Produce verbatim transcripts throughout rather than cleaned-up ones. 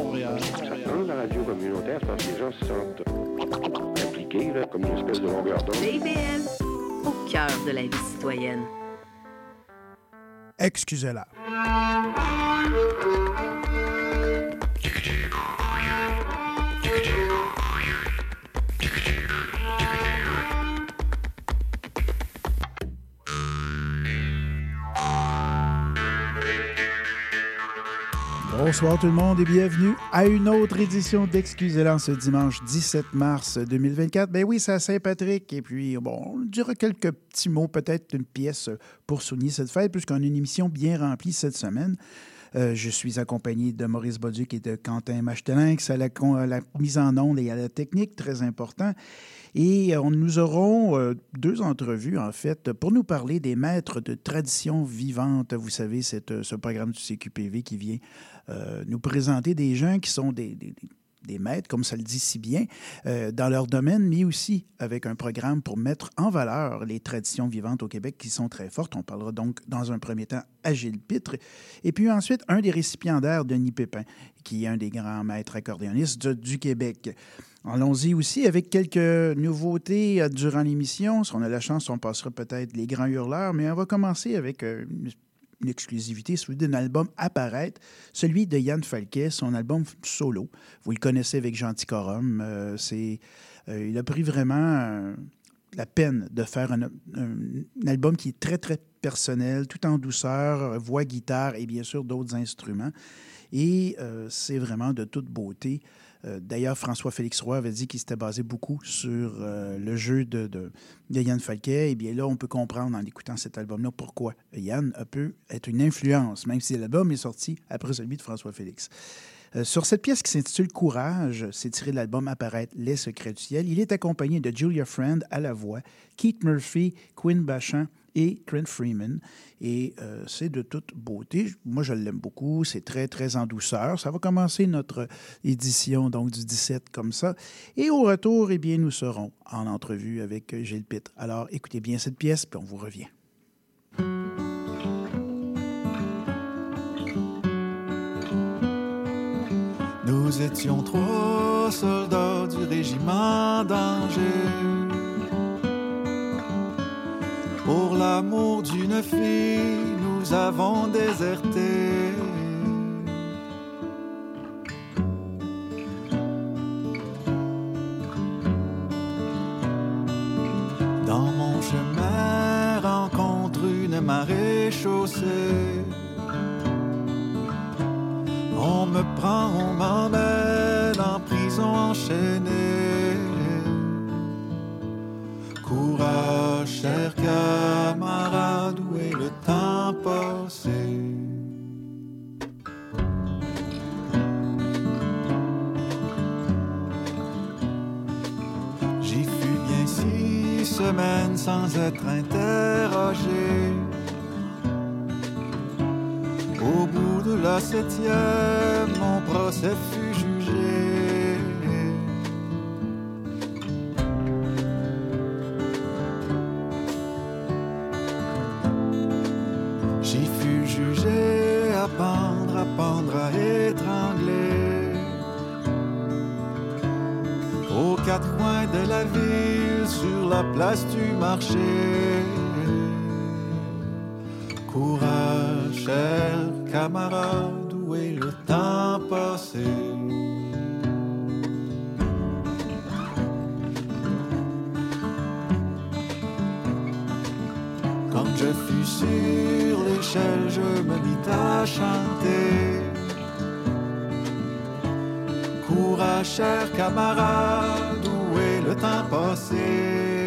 Montréal. Dans la radio communautaire, je pense que les gens se sentent impliqués, là, comme une espèce de longueur d'onde. C I B L, au cœur de la vie citoyenne. Excusez-la. Bonsoir tout le monde et bienvenue à une autre édition d'Excusez-la ce dimanche dix-sept mars deux mille vingt-quatre. Ben oui, c'est à Saint-Patrick et puis, bon, on dira quelques petits mots, peut-être une pièce pour souligner cette fête, puisqu'on a une émission bien remplie cette semaine. Euh, je suis accompagné de Maurice Bolduc et de Quentin Machtelinx à la, à la mise en onde et à la technique, très important. Et euh, nous aurons euh, deux entrevues, en fait, pour nous parler des maîtres de tradition vivante. Vous savez, c'est ce programme du C Q P V qui vient euh, nous présenter des gens qui sont des, des, des maîtres, comme ça le dit si bien, euh, dans leur domaine, mais aussi avec un programme pour mettre en valeur les traditions vivantes au Québec qui sont très fortes. On parlera donc, dans un premier temps, à Gilles Pitre. Et puis ensuite, un des récipiendaires, Denis Pépin, qui est un des grands maîtres accordéonistes du, du Québec. Allons-y aussi avec quelques nouveautés durant l'émission. Si on a la chance, on passera peut-être les grands hurleurs, mais on va commencer avec une, une exclusivité, celui d'un album à paraître, celui de Yann Falquet, son album solo. Vous le connaissez avec Gentil Corum. Euh, c'est, euh, il a pris vraiment euh, la peine de faire un, un, un album qui est très, très personnel, tout en douceur, voix, guitare et bien sûr d'autres instruments. Et euh, c'est vraiment de toute beauté. Euh, d'ailleurs, François-Félix Roy avait dit qu'il s'était basé beaucoup sur euh, le jeu de, de, de Yann Falquet. Et bien là, on peut comprendre en écoutant cet album-là pourquoi Yann peut être une influence, même si l'album est sorti après celui de François-Félix. Euh, sur cette pièce qui s'intitule « Courage », c'est tiré de l'album Apparaître Les Secrets du Ciel. Il est accompagné de Julia Friend à la voix, Keith Murphy, Quinn Bachand et Trent Freeman. Et euh, c'est de toute beauté. Moi, je l'aime beaucoup. C'est très, très en douceur. Ça va commencer notre édition donc du dix-sept comme ça. Et au retour, eh bien, nous serons en entrevue avec Gilles Pitre. Alors, écoutez bien cette pièce, puis on vous revient. Nous étions trois soldats du régiment d'Angers. Pour l'amour d'une fille, nous avons déserté. Dans mon chemin, rencontre une marée chaussée. On me prend, on m'emmène en prison enchaînée. Courage, cher camarade, où est le temps passé? J'y fus bien six semaines sans être interrogé. Au bout de la septième, mon procès fut jugé. J'y fus jugé à pendre, à pendre, à étrangler. Aux quatre coins de la ville, sur la place du marché. Courage, cher camarade, où est le temps passé? Quand je fus sur l'échelle, je me mis à chanter. Courage, cher camarade, où est le temps passé?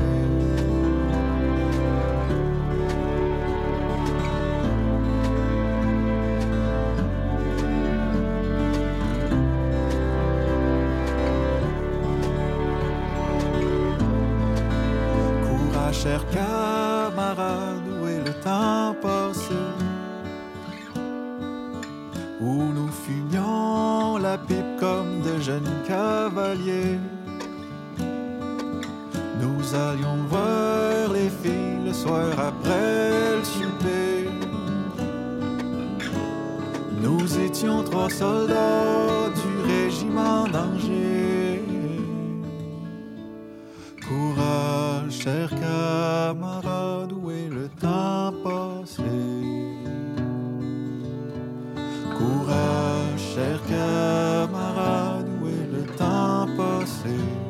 Cher camarade, où est le temps passé? Où nous fumions la pipe comme de jeunes cavaliers. Nous allions voir les filles le soir après le souper. Nous étions trois soldats du régiment d'Angers. Courage, chers camarades, où est le temps passé? Courage, chers camarades, où est le temps passé?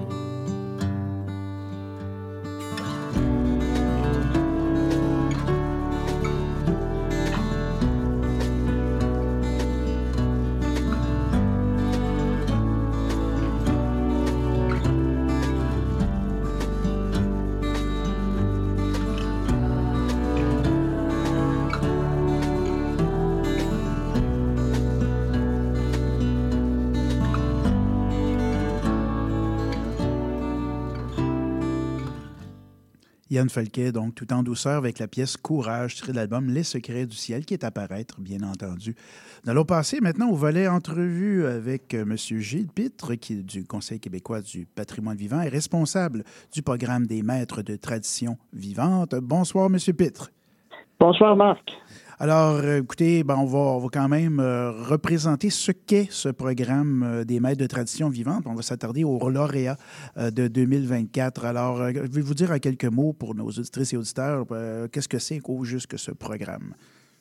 Yann Folquet, donc, tout en douceur avec la pièce Courage, tirée de l'album Les Secrets du Ciel, qui est à paraître, bien entendu. Nous allons passer maintenant au volet entrevue avec euh, M. Gilles Pitre, qui est du Conseil québécois du patrimoine vivant et responsable du programme des maîtres de tradition vivante. Bonsoir, M. Pitre. Bonsoir, Marc. Alors, euh, écoutez, ben, on, va, on va quand même euh, représenter ce qu'est ce programme euh, des maîtres de tradition vivante. On va s'attarder aux lauréats euh, de deux mille vingt-quatre. Alors, euh, je vais vous dire en quelques mots pour nos auditrices et auditeurs, euh, qu'est-ce que c'est au juste que ce programme?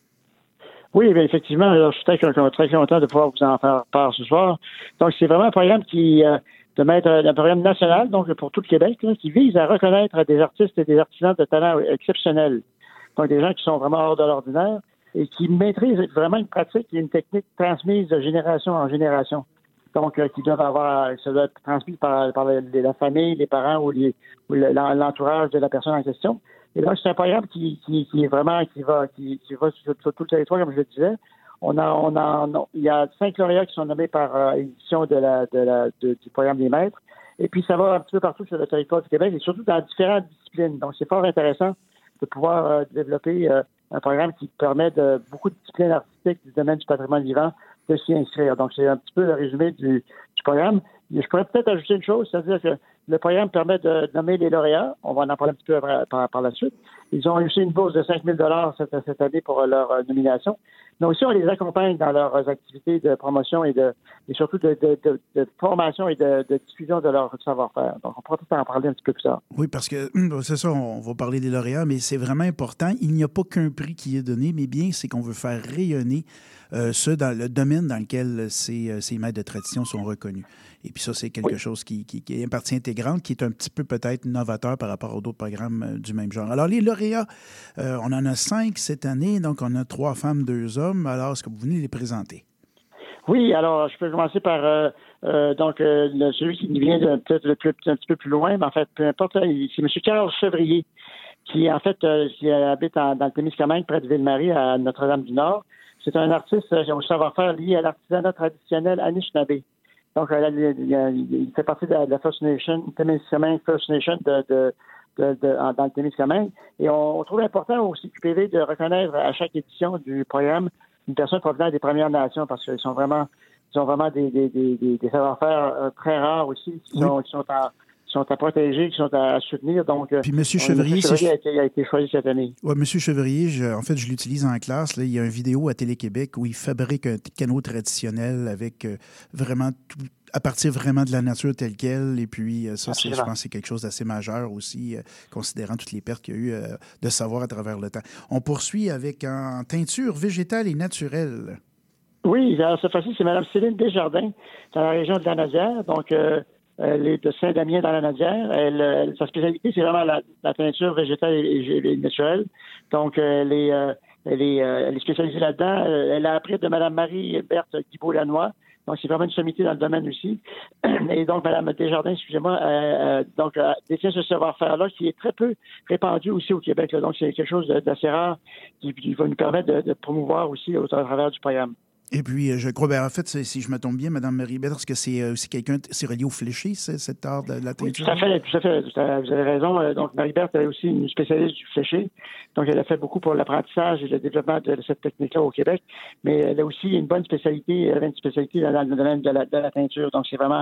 Oui, bien, effectivement, alors, je suis très, très content de pouvoir vous en faire part ce soir. Donc, c'est vraiment un programme qui, euh, de mettre un programme national, donc pour tout le Québec, là, qui vise à reconnaître des artistes et des artisans de talent exceptionnels. Donc, des gens qui sont vraiment hors de l'ordinaire et qui maîtrisent vraiment une pratique et une technique transmise de génération en génération. Donc, euh, qui doivent avoir, ça doit être transmis par, par la, la famille, les parents ou, les, ou l'entourage de la personne en question. Et donc, c'est un programme qui, qui, qui est vraiment, qui va, qui, qui va sur, sur tout le territoire, comme je le disais. On a, on a, on, il y a cinq lauréats qui sont nommés par euh, édition de la, de la, de, du programme des maîtres. Et puis, ça va un petit peu partout sur le territoire du Québec et surtout dans différentes disciplines. Donc, c'est fort intéressant de pouvoir euh, développer euh, un programme qui permet de beaucoup de disciplines artistiques du domaine du patrimoine vivant de s'y inscrire. Donc, c'est un petit peu le résumé du, du programme. Et je pourrais peut-être ajouter une chose, c'est-à-dire que le programme permet de nommer les lauréats. On va en parler un petit peu après, par, par la suite. Ils ont reçu une bourse de cinq mille dollars cette, cette année pour leur euh, nomination. Mais aussi, on les accompagne dans leurs activités de promotion et de et surtout de, de, de, de formation et de, de diffusion de leur savoir-faire. Donc, on pourra peut-être en parler un petit peu plus tard. Oui, parce que c'est ça, on va parler des lauréats, mais c'est vraiment important. Il n'y a pas qu'un prix qui est donné, mais bien c'est qu'on veut faire rayonner euh, ceux dans le domaine dans lequel ces, ces maîtres de tradition sont reconnus. Et puis ça, c'est quelque oui. chose qui, qui, qui est une partie intégrante, qui est un petit peu peut-être novateur par rapport aux d'autres programmes euh, du même genre. Alors, les lauréats, euh, on en a cinq cette année, donc on a trois femmes, deux hommes. Alors, est-ce que vous venez les présenter? Oui, alors, je peux commencer par euh, euh, donc euh, le, celui qui vient de, peut-être le plus, un petit peu plus loin, mais en fait, peu importe, c'est M. Carl Chevrier, qui, en fait, euh, qui habite en, dans le Témiscamingue, près de Ville-Marie, à Notre-Dame-du-Nord. C'est un artiste euh, au savoir-faire lié à l'artisanat traditionnel Anishinaabe. Donc, euh, il, il fait partie de la, de la First Nation, Témiscamingue First Nation de, de, de, de, en, dans le Témiscamingue. Et on, on trouve important au C Q P V de reconnaître à chaque édition du programme une personne provenant des Premières Nations parce qu'ils sont vraiment, ils ont vraiment des, des, des, des, des savoir-faire euh, très rares aussi qui sont, oui. qui sont à sont à protéger, qui sont à soutenir. Donc, puis M. Chevrier, Chevrier a, été, a été choisi cette année. Oui, M. Chevrier, je, en fait, je l'utilise en classe. Là, il y a une vidéo à Télé-Québec où il fabrique un canot traditionnel avec euh, vraiment tout, à partir vraiment de la nature telle qu'elle. Et puis, euh, ça, c'est, je pense que c'est quelque chose d'assez majeur aussi, euh, considérant toutes les pertes qu'il y a eu euh, de savoir à travers le temps. On poursuit avec en teinture végétale et naturelle. Oui, alors cette fois-ci, c'est Mme Céline Desjardins, dans la région de la Nadière. Donc, euh, elle est de Saint-Damien dans la Nadière. Elle, elle, sa spécialité, c'est vraiment la, la teinture végétale et, et, et naturelle. Donc, elle est, euh, elle est, euh, elle est spécialisée là-dedans. Elle a appris de Mme Marie-Berthe Guibault-Lanois. Donc, c'est vraiment une sommité dans le domaine aussi. Et donc, Mme Desjardins, excusez-moi, euh, donc, euh, détient ce savoir-faire-là qui est très peu répandu aussi au Québec. Là. Donc, c'est quelque chose d'assez rare qui, qui va nous permettre de, de promouvoir aussi au travers du programme. Et puis, je crois, ben en fait, si je me tombe bien, Mme Marie-Berthe, est-ce que c'est aussi quelqu'un, c'est relié au fléché, cet art de la teinture? Oui, tout à fait, tout à fait. Vous avez raison. Donc, Marie-Berthe est aussi une spécialiste du fléché. Donc, elle a fait beaucoup pour l'apprentissage et le développement de cette technique-là au Québec. Mais elle a aussi une bonne spécialité, elle a une spécialité dans le domaine de la, de la teinture. Donc, c'est vraiment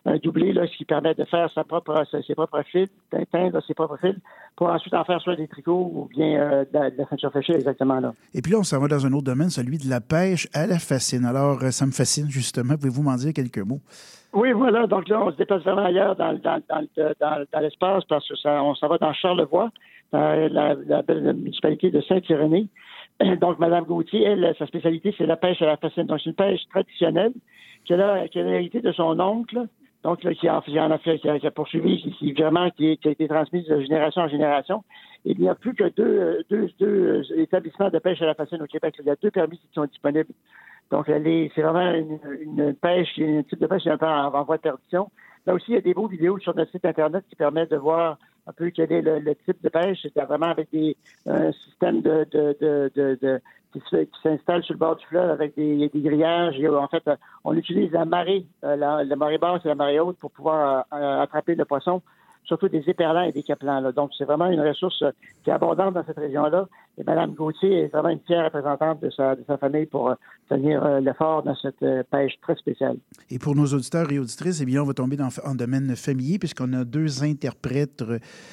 un doublé, là, ce qui permet de faire sa propre, ses propres fils, d'atteindre ses propres fils, pour ensuite en faire soit des tricots ou bien euh, de, la, de la ceinture fléchée, exactement là. Et puis là, on s'en va dans un autre domaine, celui de la pêche à la fascine. Alors, ça me fascine, justement. Pouvez-vous m'en dire quelques mots? Oui, voilà. Donc là, on se déplace vraiment ailleurs dans, dans, dans, dans, dans l'espace parce que ça, on s'en va dans Charlevoix, dans la, la belle municipalité de Saint-Irénée. Donc, Mme Gauthier, elle, sa spécialité, c'est la pêche à la fascine. Donc, c'est une pêche traditionnelle qu'elle a, qu'elle a héritée de son oncle, donc là, qui, a, qui en a fait, qui a, qui a poursuivi, qui, qui vraiment qui, qui a été transmise de génération en génération. Et il n'y a plus que deux, deux, deux établissements de pêche à la fascine au Québec. Il y a deux permis qui sont disponibles. Donc, elle est, c'est vraiment une, une pêche, un type de pêche qui est un peu en, en voie de perdition. Là aussi, il y a des beaux vidéos sur notre site Internet qui permettent de voir un peu quel est le, le type de pêche. C'est vraiment avec des, un système de, de, de, de, de qui, se, qui s'installe sur le bord du fleuve avec des, des grillages. Et en fait, on utilise la marée, la, la marée basse et la marée haute pour pouvoir euh, attraper le poisson, surtout des éperlans et des capelans. Là. Donc, c'est vraiment une ressource qui est abondante dans cette région-là. Et Mme Gauthier est vraiment une fière représentante de sa, de sa famille pour euh, tenir euh, l'effort dans cette euh, pêche très spéciale. Et pour nos auditeurs et auditrices, eh bien, on va tomber dans un domaine familier puisqu'on a deux interprètes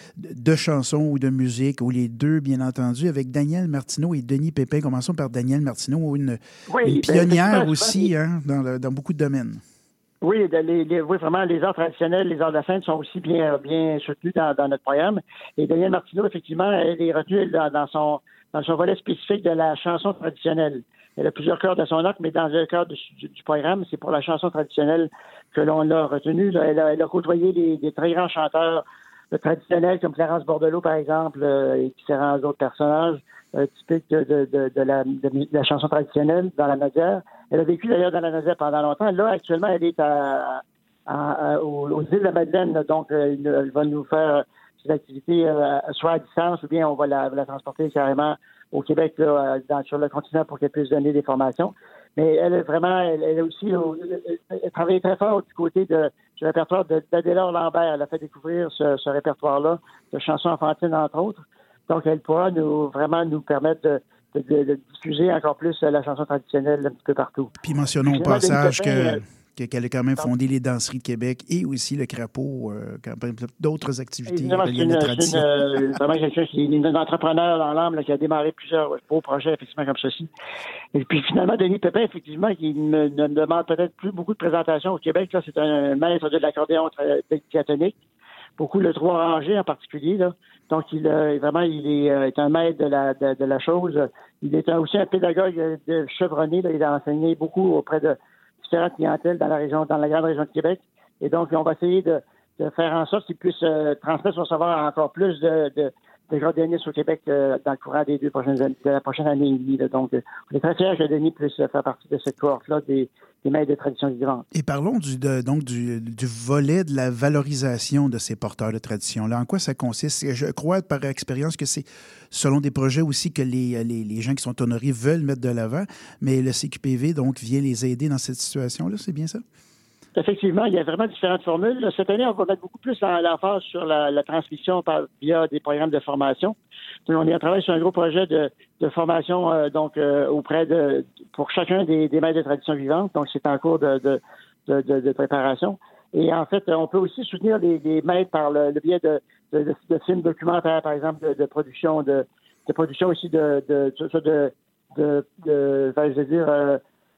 de chansons ou de musique, ou les deux, bien entendu, avec Danielle Martineau et Denis Pépin. Commençons par Danielle Martineau, une, oui, une pionnière ben, aussi hein, dans, le, dans beaucoup de domaines. Oui, les, les, oui, vraiment, les arts traditionnels, les arts de la scène sont aussi bien, bien soutenus dans, dans notre programme. Et Danielle Martineau, effectivement, elle est retenue dans, dans, son, dans son volet spécifique de la chanson traditionnelle. Elle a plusieurs chœurs de son arc, mais dans le cadre du, du programme, c'est pour la chanson traditionnelle que l'on l'a retenue. Elle a, elle a côtoyé des, des très grands chanteurs traditionnels, comme Clarence Bordelot, par exemple, euh, et différents autres personnages euh, typiques de, de, de, de, la, de, de la chanson traditionnelle dans la Nodière. Elle a vécu d'ailleurs dans la Nodière pendant longtemps. Là, actuellement, elle est à, à, à, aux, aux îles de la Madeleine, donc euh, elle va nous faire ses activités euh, soit à distance ou bien on va la, la transporter carrément au Québec, là, dans, sur le continent pour qu'elle puisse donner des formations. Mais elle est vraiment, elle, elle a aussi elle, elle travaille très fort du côté de, du répertoire de, d'Adélard Lambert. Elle a fait découvrir ce, ce répertoire-là de chansons enfantines, entre autres. Donc, elle pourra nous vraiment nous permettre de, de, de, de diffuser encore plus la chanson traditionnelle un petit peu partout. Puis mentionnons au passage Pépin, que... qu'elle a quand même fondé les Danseries de Québec et aussi le Crapaud, euh, d'autres activités reliées à la tradition. C'est une, vraiment quelqu'un qui est une entrepreneur dans l'âme là, qui a démarré plusieurs beaux projets, effectivement, comme ceci. Et puis finalement, Denis Pépin, effectivement, qui ne, ne demande peut-être plus beaucoup de présentations au Québec. Là, c'est un maître de l'accordéon diatonique. Beaucoup le trois rangé en particulier. Là. Donc, il euh, vraiment, il est, euh, est un maître de la, de, de la chose. Il est un, aussi un pédagogue de chevronné. Là. Il a enseigné beaucoup auprès de différentes clientèles dans la région, dans la grande région de Québec. Et donc, on va essayer de, de faire en sorte qu'il puisse euh, transmettre son savoir à encore plus de, de, d'accordéonistes au Québec euh, dans le courant des deux prochaines années, de la prochaine année et demie. Là. Donc, euh, on est très fiers que Denis puisse faire partie de cette cohorte-là des, des maîtres de tradition vivante. Et parlons du, de, donc du, du volet de la valorisation de ces porteurs de tradition-là. En quoi ça consiste? Je crois, par expérience, que c'est selon des projets aussi que les, les, les gens qui sont honorés veulent mettre de l'avant, mais le C Q P V, donc, vient les aider dans cette situation-là, c'est bien ça? Effectivement, il y a vraiment différentes formules. Cette année, on va mettre beaucoup plus l'emphase sur la, la transmission par, via des programmes de formation. Donc, on est en travail sur un gros projet de, de formation euh, donc euh, auprès de pour chacun des, des maîtres de tradition vivante. Donc, c'est en cours de, de, de, de, de préparation. Et en fait, on peut aussi soutenir des, des maîtres par le, le biais de, de, de, de films documentaires, par exemple, de, de production, de, de production aussi de de de, de, de, de je veux dire euh,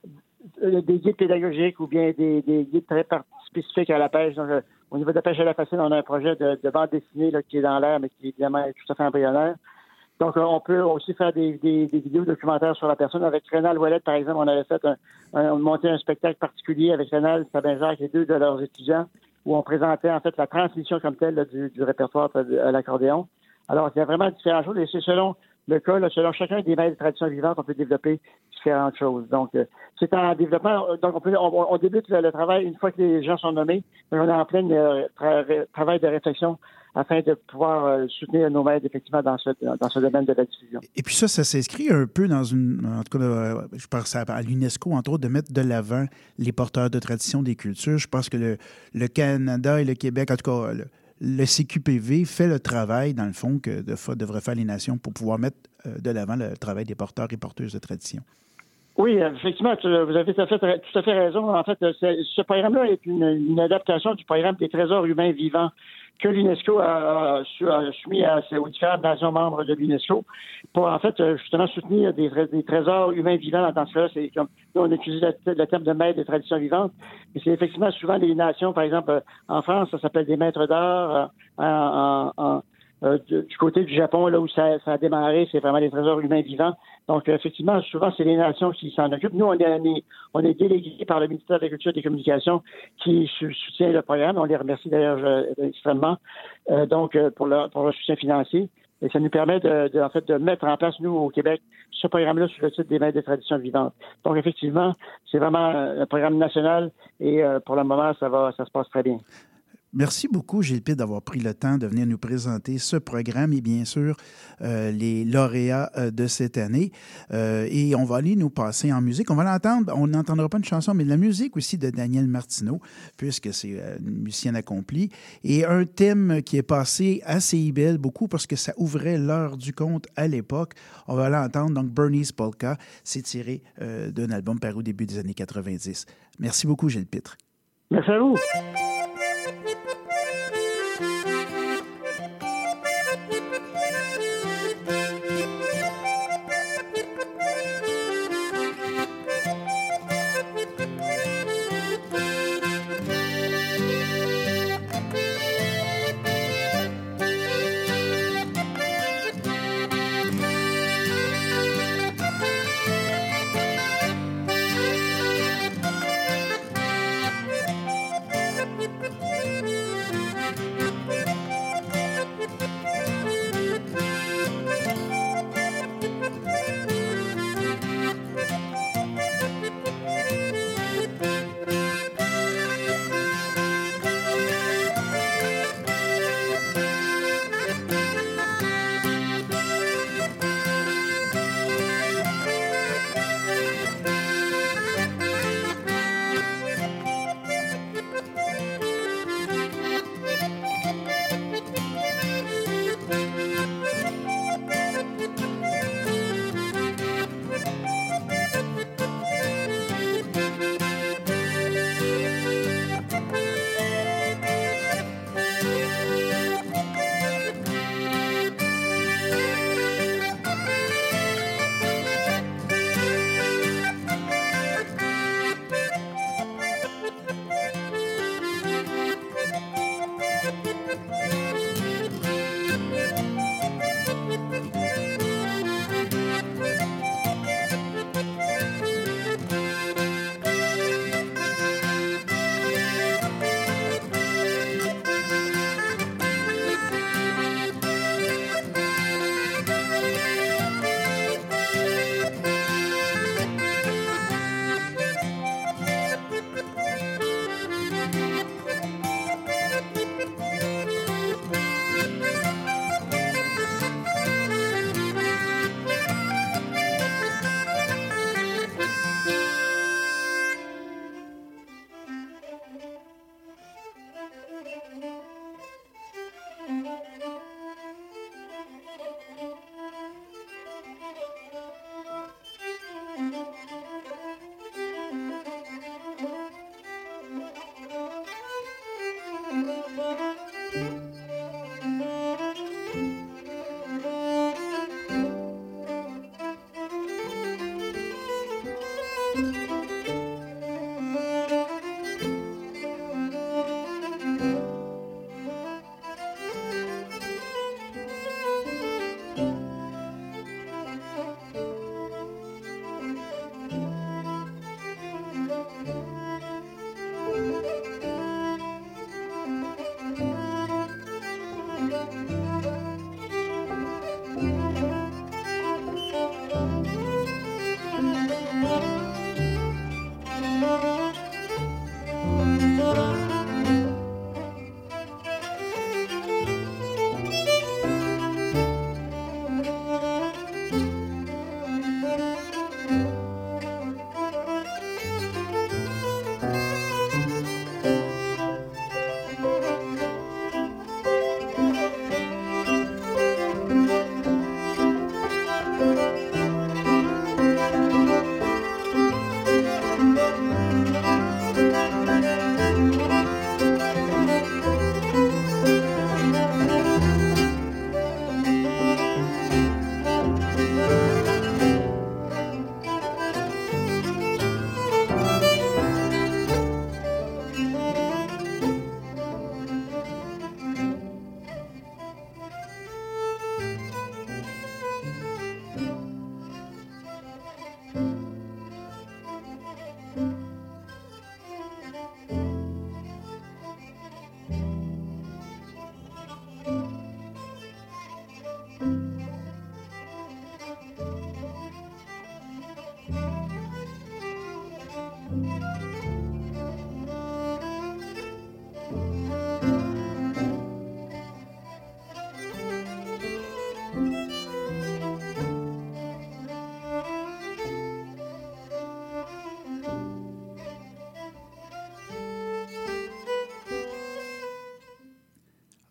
des guides pédagogiques ou bien des, des guides très spécifiques à la pêche. Donc, euh, au niveau de la pêche à la fascine, on a un projet de, de bande dessinée là, qui est dans l'air, mais qui évidemment est tout à fait embryonnaire. Donc, euh, on peut aussi faire des, des, des vidéos documentaires sur la personne. Avec Rénal Ouellette, par exemple, on avait fait un, un, monté un spectacle particulier avec Rénal Sabin-Jacques et deux de leurs étudiants, où on présentait en fait la transmission comme telle là, du, du répertoire à l'accordéon. Alors, il y a vraiment différentes choses, et c'est selon le cas, là, selon chacun des maîtres de tradition vivante, on peut développer différentes choses. Donc, euh, c'est en développement. Donc, on, peut, on, on débute le, le travail une fois que les gens sont nommés. Mais on est en plein euh, tra- travail de réflexion afin de pouvoir euh, soutenir nos maîtres, effectivement, dans ce, dans ce domaine de la diffusion. Et puis ça, ça s'inscrit un peu dans une... En tout cas, euh, je pense à, à l'UNESCO, entre autres, de mettre de l'avant les porteurs de tradition des cultures. Je pense que le, le Canada et le Québec, en tout cas... Le, Le C Q P V fait le travail, dans le fond, que de, devraient faire les nations pour pouvoir mettre euh, de l'avant le travail des porteurs et porteuses de tradition. Oui, effectivement, tu, vous avez tout à, fait, tout à fait raison. En fait, ce programme-là est une, une adaptation du programme des trésors humains vivants que l'UNESCO a, a, a soumis à, aux différentes nations membres de l'UNESCO pour, en fait, justement soutenir des, des trésors humains vivants. Dans ce cas-là, c'est comme nous, on utilise le, le terme de maître des traditions vivantes, mais c'est effectivement souvent des nations, par exemple, en France, ça s'appelle des maîtres d'art. En, en, en, Euh, du, du côté du Japon, là où ça, ça a démarré, c'est vraiment des trésors humains vivants. Donc, euh, effectivement, souvent, c'est les nations qui s'en occupent. Nous, on est, on est délégués par le ministère de la Culture et des Communications qui soutient le programme. On les remercie d'ailleurs euh, extrêmement euh, donc euh, pour, leur, pour leur soutien financier. Et ça nous permet de, de, en fait, de mettre en place, nous, au Québec, ce programme-là sous le titre des maîtres des traditions vivantes. Donc, effectivement, c'est vraiment un programme national et euh, pour le moment, ça va, ça se passe très bien. Merci beaucoup, Gilles Pitt, d'avoir pris le temps de venir nous présenter ce programme et bien sûr euh, les lauréats euh, de cette année. Euh, et on va aller nous passer en musique. On va l'entendre, on n'entendra pas une chanson, mais de la musique aussi de Daniel Martineau, puisque c'est euh, une musicienne accomplie. Et un thème qui est passé à C I B L beaucoup parce que ça ouvrait l'heure du conte à l'époque. On va l'entendre, donc Bernie's Polka, c'est tiré euh, d'un album paru au début des années quatre-vingt-dix. Merci beaucoup, Gilles Pitt. Merci à vous.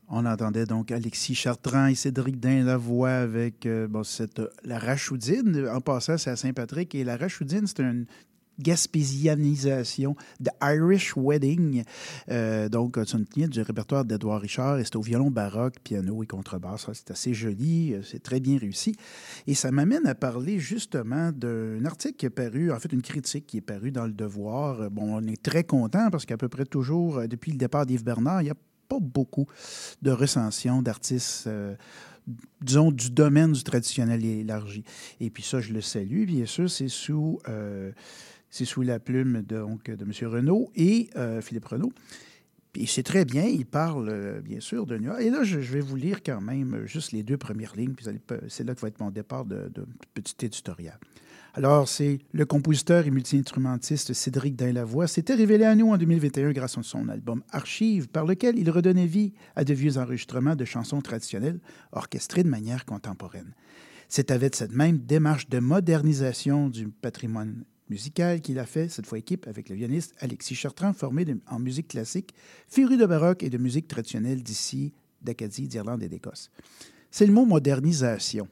On entendait donc Alexis Chartrand et Cédric Dain-Lavoie avec euh, bon, cette, la Rachoudine. En passant, c'est à Saint-Patrick. Et la Rachoudine, c'est une gaspésianisation de Irish Wedding. Euh, donc, c'est une ligne du répertoire d'Édouard Richard et c'est au violon baroque, piano et contrebasse. C'est assez joli, c'est très bien réussi. Et ça m'amène à parler justement d'un article qui est paru, en fait, une critique qui est parue dans Le Devoir. Bon, on est très content parce qu'à peu près toujours, depuis le départ d'Yves Bernard, il n'y a pas beaucoup de recensions d'artistes, euh, disons, du domaine du traditionnel élargi. Et puis ça, je le salue, bien sûr, c'est sous, euh, c'est sous la plume de, donc, de M. Renaud et euh, Philippe Renaud. Puis c'est très bien, il parle, euh, bien sûr, de New York. Et là, je, je vais vous lire quand même juste les deux premières lignes, puis c'est là que va être mon départ de, de petit éditorial. Alors, c'est le compositeur et multi-instrumentiste Cédric Dain-Lavoie s'était révélé à nous en deux mille vingt et un grâce à son album Archives, par lequel il redonnait vie à de vieux enregistrements de chansons traditionnelles orchestrées de manière contemporaine. C'est avec cette même démarche de modernisation du patrimoine musical qu'il a fait, cette fois équipe avec le violoniste Alexis Chartrand, formé de, en musique classique, féru de baroque et de musique traditionnelle d'ici, d'Acadie, d'Irlande et d'Écosse. C'est le mot modernisation.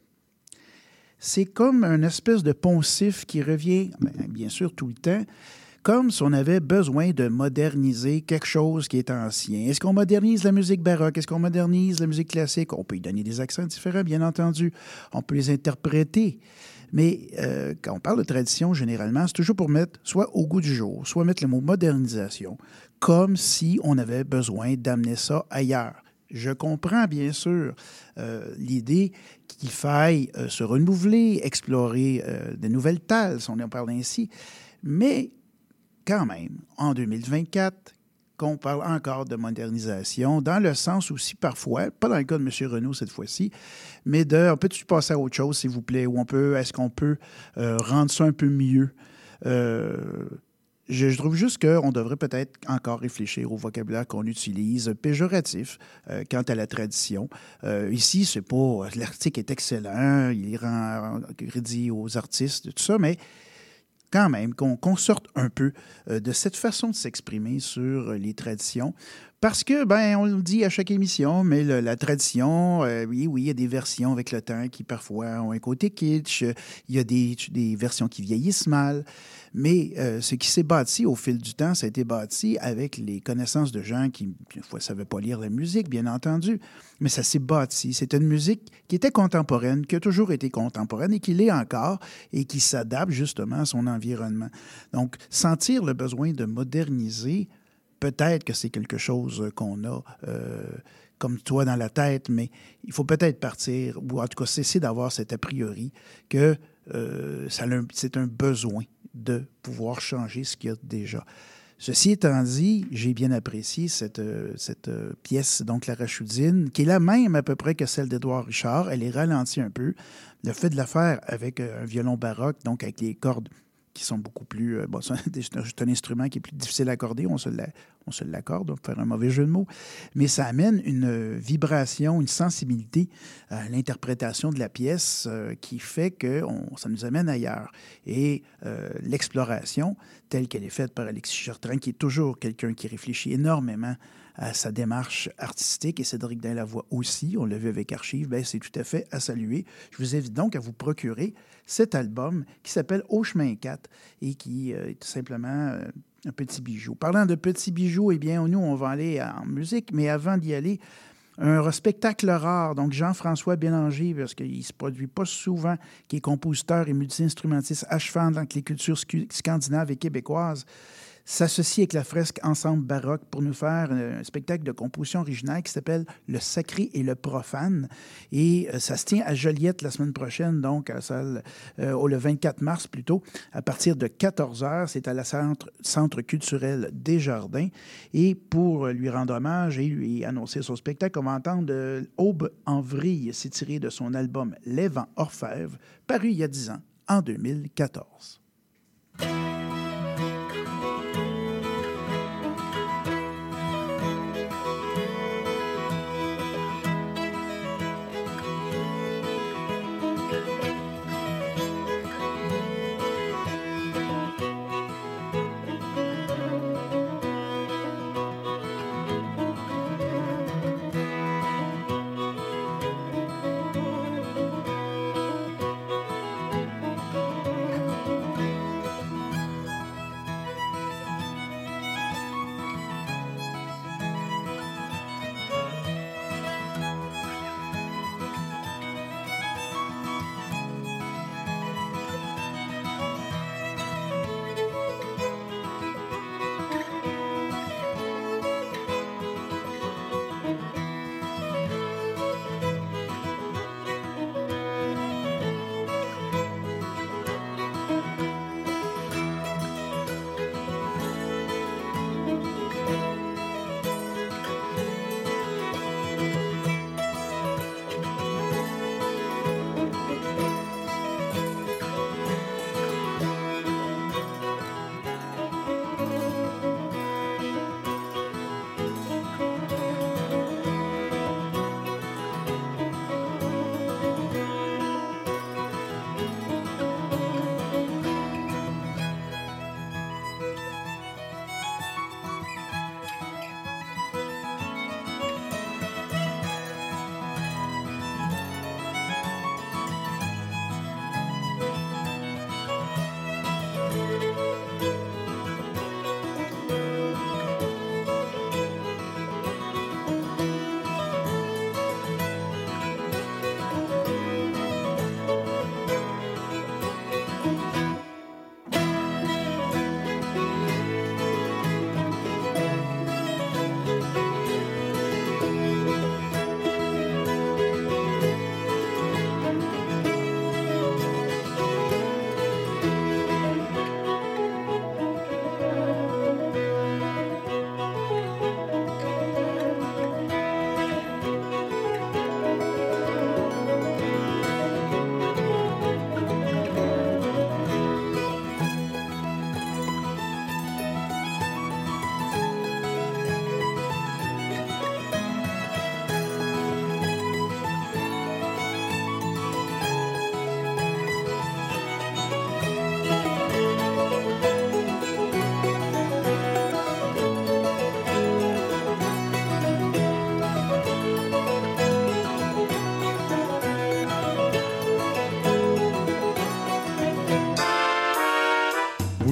C'est comme une espèce de poncif qui revient, bien sûr, tout le temps, comme si on avait besoin de moderniser quelque chose qui est ancien. Est-ce qu'on modernise la musique baroque? Est-ce qu'on modernise la musique classique? On peut y donner des accents différents, bien entendu. On peut les interpréter. Mais euh, quand on parle de tradition, généralement, c'est toujours pour mettre soit au goût du jour, soit mettre le mot modernisation, comme si on avait besoin d'amener ça ailleurs. Je comprends, bien sûr, euh, l'idée qu'il faille euh, se renouveler, explorer euh, de nouvelles tales, si on en parle ainsi. Mais quand même, en deux mille vingt-quatre, qu'on parle encore de modernisation, dans le sens aussi parfois, pas dans le cas de M. Renaud cette fois-ci, mais de, on peut-tu passer à autre chose, s'il vous plaît, ou on peut, est-ce qu'on peut euh, rendre ça un peu mieux? Euh, Je, je trouve juste qu'on devrait peut-être encore réfléchir au vocabulaire qu'on utilise, péjoratif, euh, quant à la tradition. Euh, ici, c'est pas... L'article est excellent, il rend crédit aux artistes, tout ça, mais quand même, qu'on, qu'on sorte un peu euh, de cette façon de s'exprimer sur les traditions. Parce que, ben, on le dit à chaque émission, mais le, la tradition, euh, oui, oui, il y a des versions avec le temps qui parfois ont un côté kitsch, il y a des, des versions qui vieillissent mal, mais euh, ce qui s'est bâti au fil du temps, ça a été bâti avec les connaissances de gens qui, une fois, ne savaient pas lire la musique, bien entendu, mais ça s'est bâti. C'est une musique qui était contemporaine, qui a toujours été contemporaine et qui l'est encore et qui s'adapte justement à son environnement. Donc, sentir le besoin de moderniser, peut-être que c'est quelque chose qu'on a euh, comme toi dans la tête, mais il faut peut-être partir, ou en tout cas cesser d'avoir cet a priori que euh, ça, c'est un besoin de pouvoir changer ce qu'il y a déjà. Ceci étant dit, j'ai bien apprécié cette, cette pièce, donc La Rachoudine, qui est la même à peu près que celle d'Édouard Richard. Elle est ralentie un peu. Le fait de la faire avec un violon baroque, donc avec les cordes qui sont beaucoup plus... Euh, bon, c'est un, c'est un instrument qui est plus difficile à accorder, on se, la, on se l'accorde, on peut faire un mauvais jeu de mots, mais ça amène une vibration, une sensibilité à l'interprétation de la pièce euh, qui fait que on, ça nous amène ailleurs. Et euh, l'exploration, telle qu'elle est faite par Alexis Chartrand, qui est toujours quelqu'un qui réfléchit énormément à sa démarche artistique, et Cédric Dain-Lavoie aussi, on l'a vu avec Archives, bien, c'est tout à fait à saluer. Je vous invite donc à vous procurer cet album qui s'appelle Au chemin quatre et qui euh, est tout simplement euh, un petit bijou. Parlant de petits bijoux, eh bien, nous, on va aller en musique, mais avant d'y aller, un spectacle rare, donc Jean-François Bélanger, parce qu'il ne se produit pas souvent, qui est compositeur et multi-instrumentiste achevant dans les cultures scandinaves et québécoises, s'associe avec la fresque Ensemble baroque pour nous faire un spectacle de composition originale qui s'appelle Le sacré et le profane. Et ça se tient à Joliette la semaine prochaine, donc à la salle, euh, le vingt-quatre mars plutôt, à partir de quatorze heures. C'est à la centre, centre culturel Desjardins. Et pour lui rendre hommage et lui annoncer son spectacle, on va entendre euh, Aube en vrille. C'est tiré de son album Les Vents Orfèvres, paru il y a dix ans, en deux mille quatorze.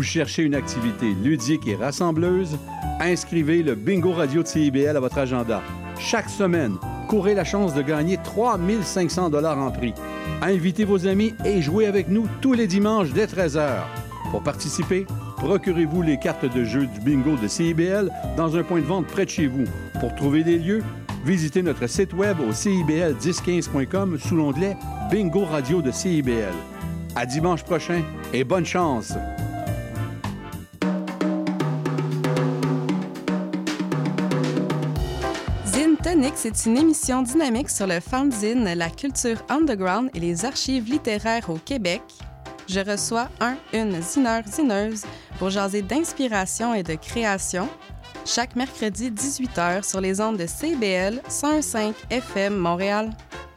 cherchez une activité ludique et rassembleuse? Inscrivez le Bingo Radio de C I B L à votre agenda. Chaque semaine, courez la chance de gagner trois mille cinq cents dollars en prix. Invitez vos amis et jouez avec nous tous les dimanches dès treize heures. Pour participer, procurez-vous les cartes de jeu du bingo de C I B L dans un point de vente près de chez vous. Pour trouver des lieux, visitez notre site web au C I B L dix quinze point com sous l'onglet Bingo Radio de C I B L. À dimanche prochain et bonne chance! Zine Tonic, c'est une émission dynamique sur le fanzine, la culture underground et les archives littéraires au Québec. Je reçois un, une zineur, zineuse pour jaser d'inspiration et de création. Chaque mercredi dix-huit heures sur les ondes de C I B L cent cinq F M Montréal.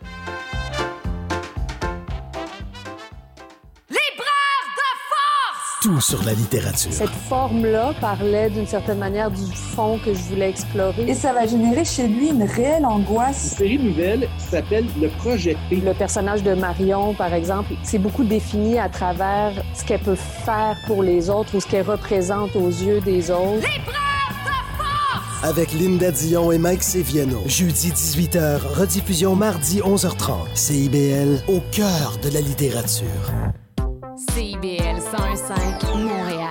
Tout sur la littérature. Cette forme-là parlait d'une certaine manière du fond que je voulais explorer. Et ça va générer chez lui une réelle angoisse. Une série nouvelle qui s'appelle Le Projet P. Le personnage de Marion, par exemple, c'est beaucoup défini à travers ce qu'elle peut faire pour les autres ou ce qu'elle représente aux yeux des autres. L'épreuve de force! Avec Linda Dion et Mike Seviano. Jeudi dix-huit heures, rediffusion mardi onze heures trente. C I B L, au cœur de la littérature. C I B L cent un cinq Montréal.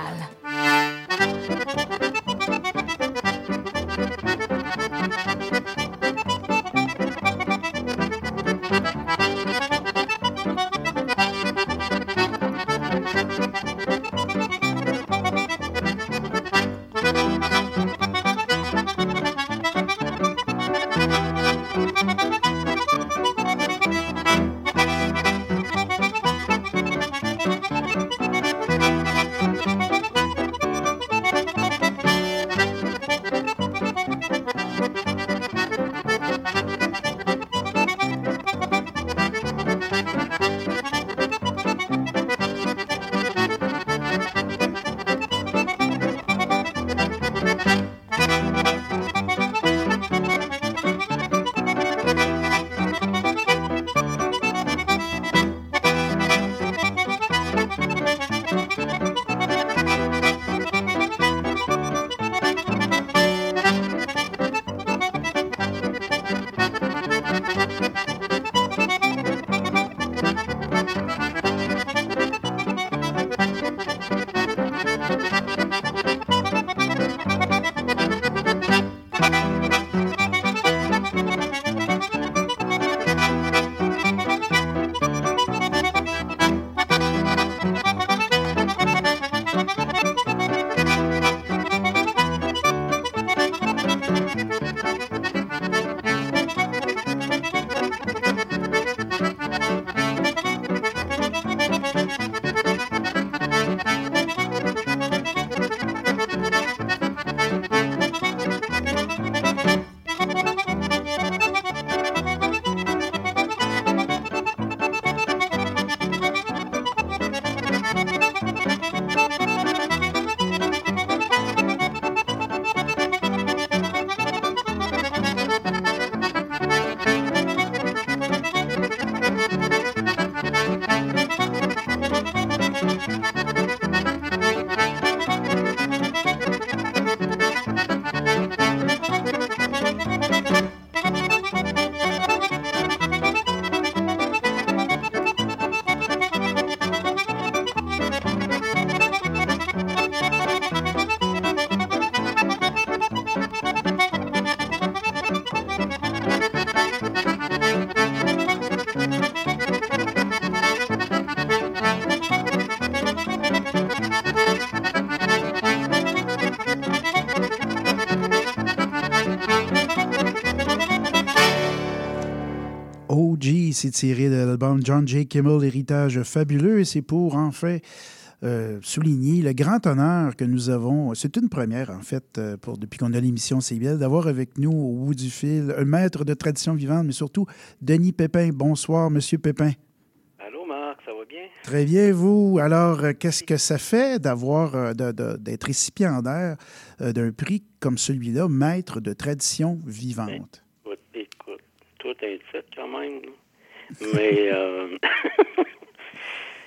O G, c'est tiré de l'album John J. Kimmel, Héritage fabuleux, et c'est pour, en fait, euh, souligner le grand honneur que nous avons. C'est une première, en fait, pour, depuis qu'on a l'émission C I B L, d'avoir avec nous, au bout du fil, un maître de tradition vivante, mais surtout, Denis Pépin. Bonsoir, Monsieur Pépin. Allô, Marc, ça va bien? Très bien, vous. Alors, qu'est-ce que ça fait d'avoir, de, de, d'être récipiendaire d'un prix comme celui-là, maître de tradition vivante? Ben, écoute, tout un titre quand même. Mais, euh,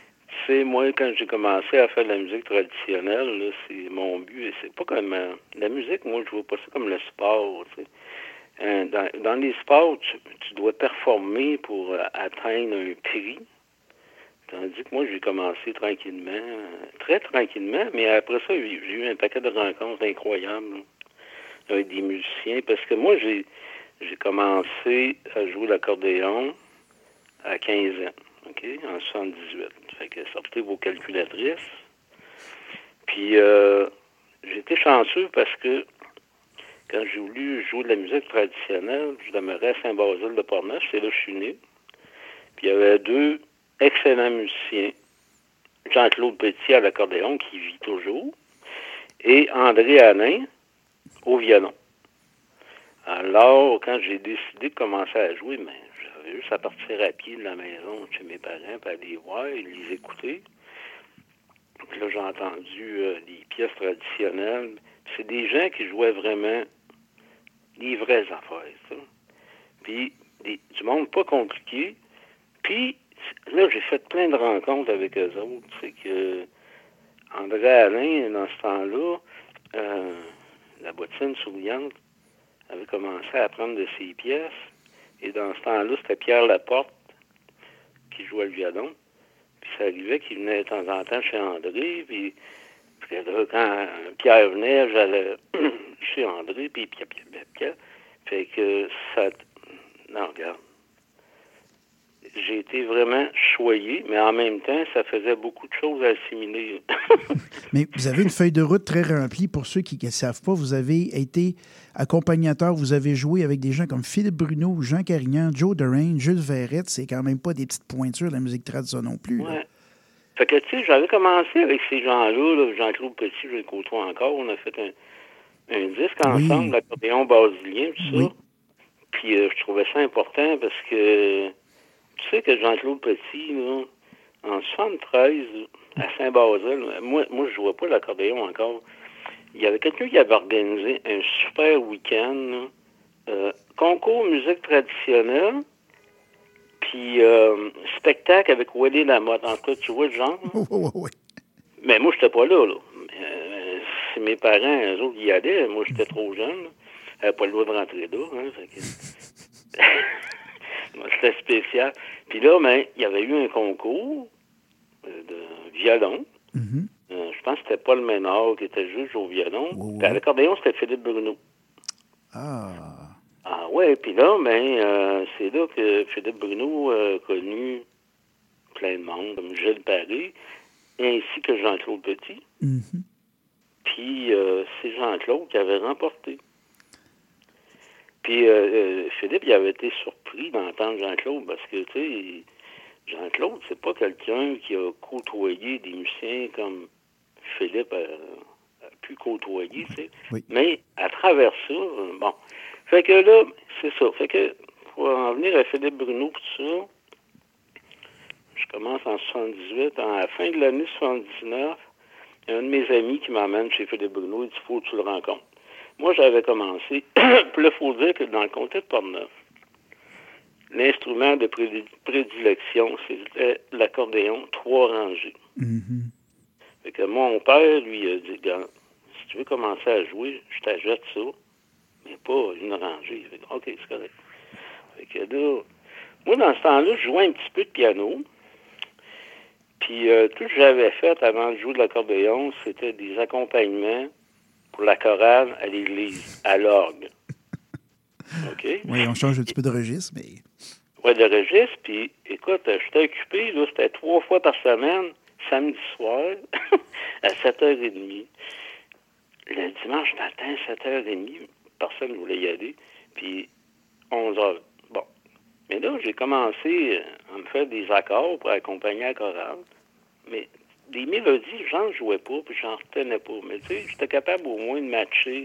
sais, moi, quand j'ai commencé à faire de la musique traditionnelle, là, c'est mon but. C'est pas comme... Euh, la musique, moi, je vois pas ça comme le sport, tu sais. Euh, dans, dans les sports, tu, tu dois performer pour euh, atteindre un prix. Tandis que moi, j'ai commencé tranquillement, euh, très tranquillement, mais après ça, j'ai eu un paquet de rencontres incroyables là, avec des musiciens. Parce que moi, j'ai, j'ai commencé à jouer l'accordéon à quinze ans, OK, en soixante-dix-huit. Fait que sortez vos calculatrices. Puis, euh, j'ai été chanceux parce que quand j'ai voulu jouer de la musique traditionnelle, je demeurais à Saint-Basile-de-Portneuf, c'est là que je suis né. Puis il y avait deux excellents musiciens, Jean-Claude Petit à l'accordéon, qui vit toujours, et André Hanin au violon. Alors, quand j'ai décidé de commencer à jouer, ben, j'avais juste à partir à pied de la maison chez mes parents, puis aller voir et les écouter. Puis là, j'ai entendu euh, des pièces traditionnelles. Puis c'est des gens qui jouaient vraiment des vraies affaires, ça. Puis des, du monde pas compliqué. Puis là, j'ai fait plein de rencontres avec eux autres. C'est que André Alain, dans ce temps-là, euh, la bottine souriante, avait commencé à apprendre de ses pièces. Et dans ce temps-là, c'était Pierre Laporte qui jouait le violon. Puis ça arrivait qu'il venait de temps en temps chez André. Puis, puis là, quand Pierre venait, j'allais chez André, puis Pierre, Pierre, Pierre, Pierre. Fait que ça... Non, regarde. J'ai été vraiment choyé, mais en même temps, ça faisait beaucoup de choses à assimiler. Mais vous avez une feuille de route très remplie. Pour ceux qui ne savent pas, vous avez été accompagnateur, vous avez joué avec des gens comme Philippe Bruno, Jean Carignan, Joe Derain, Jules Verrette. C'est quand même pas des petites pointures de la musique traditionnelle non plus. Ouais. Fait que, tu sais, j'avais commencé avec ces gens-là, là, Jean-Claude Petit, je le côtoie encore. On a fait un, un disque ensemble, oui. L'accordéon basilien, tout ça. Oui. Puis euh, je trouvais ça important parce que tu sais que Jean-Claude Petit, là, en soixante-treize, à Saint-Basile, moi, moi je jouais pas l'accordéon encore. Il y avait quelqu'un qui avait organisé un super week-end, là, euh, concours musique traditionnelle, puis euh, spectacle avec Willy Lamotte. En tout cas, tu vois le genre? Oui, oui, oui. Mais moi, j'étais pas là, là. Euh, si mes parents, eux autres, y allaient, moi, j'étais trop jeune, là. J'avais pas le droit de rentrer là, hein, fait que... C'était spécial. Puis là, ben, il y avait eu un concours euh, de violon. Mm-hmm. Euh, je pense que c'était Paul Ménard qui était juge au violon. Oh, puis à l'accordéon, c'était Philippe Bruno. Ah. Ah ouais, puis là, ben, euh, c'est là que Philippe Bruno a connu plein de monde, comme Gilles Paré, ainsi que Jean-Claude Petit. Mm-hmm. Puis euh, c'est Jean-Claude qui avait remporté. Puis euh, euh, Philippe, il avait été surpris d'entendre Jean-Claude parce que, tu sais, Jean-Claude, c'est pas quelqu'un qui a côtoyé des musiciens comme Philippe a, a pu côtoyer, tu sais. Oui. Mais à travers ça, euh, bon. Fait que là, c'est ça. Fait que pour en venir à Philippe Bruno tout ça, je commence en soixante-dix-huit. À la fin de l'année soixante-dix-neuf, il y a un de mes amis qui m'emmène chez Philippe Bruno. Il dit, faut que tu le rencontres. Moi, j'avais commencé. Puis là, il faut dire que dans le comté de Portneuf, l'instrument de prédilection, c'était l'accordéon trois rangées. Mm-hmm. Fait que mon père, lui, a dit, regarde, si tu veux commencer à jouer, je t'achète ça, mais pas une rangée. Fait que, OK, c'est correct. Fait que là, moi, dans ce temps-là, je jouais un petit peu de piano. Puis euh, tout ce que j'avais fait avant de jouer de l'accordéon, c'était des accompagnements pour la chorale à l'église, à l'orgue. OK? Oui, on change un petit peu de registre, mais... Oui, de registre, puis écoute, j'étais occupé, là, c'était trois fois par semaine, samedi soir, à sept heures trente. Le dimanche matin, sept heures trente, personne ne voulait y aller, puis onze heures. Bon. Mais là, j'ai commencé à me faire des accords pour accompagner la chorale, mais... des mélodies, j'en jouais pas, puis j'en retenais pas. Mais tu sais, j'étais capable au moins de matcher.